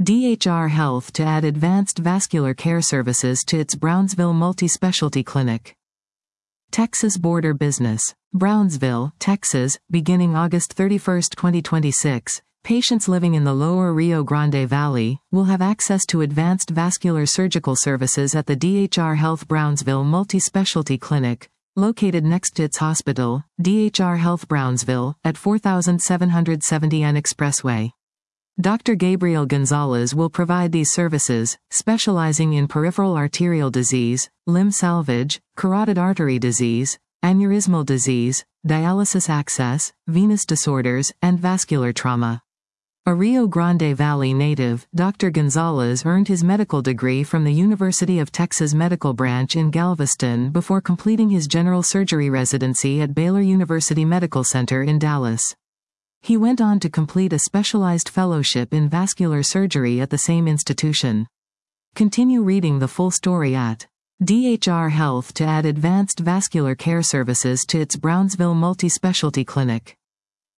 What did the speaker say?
DHR Health to add advanced vascular care services to its Brownsville multi-specialty clinic. Texas Border Business. Brownsville, Texas, beginning August 31, 2026, patients living in the lower Rio Grande Valley will have access to advanced vascular surgical services at the DHR Health Brownsville multi-specialty clinic, located next to its hospital, DHR Health Brownsville, at 4770 N Expressway. Dr. Gabriel Gonzalez will provide these services, specializing in peripheral arterial disease, limb salvage, carotid artery disease, aneurysmal disease, dialysis access, venous disorders, and vascular trauma. A Rio Grande Valley native, Dr. Gonzalez earned his medical degree from the University of Texas Medical Branch in Galveston before completing his general surgery residency at Baylor University Medical Center in Dallas. He went on to complete a specialized fellowship in vascular surgery at the same institution. Continue reading the full story at DHR Health to add advanced vascular care services to its Brownsville multi-specialty clinic.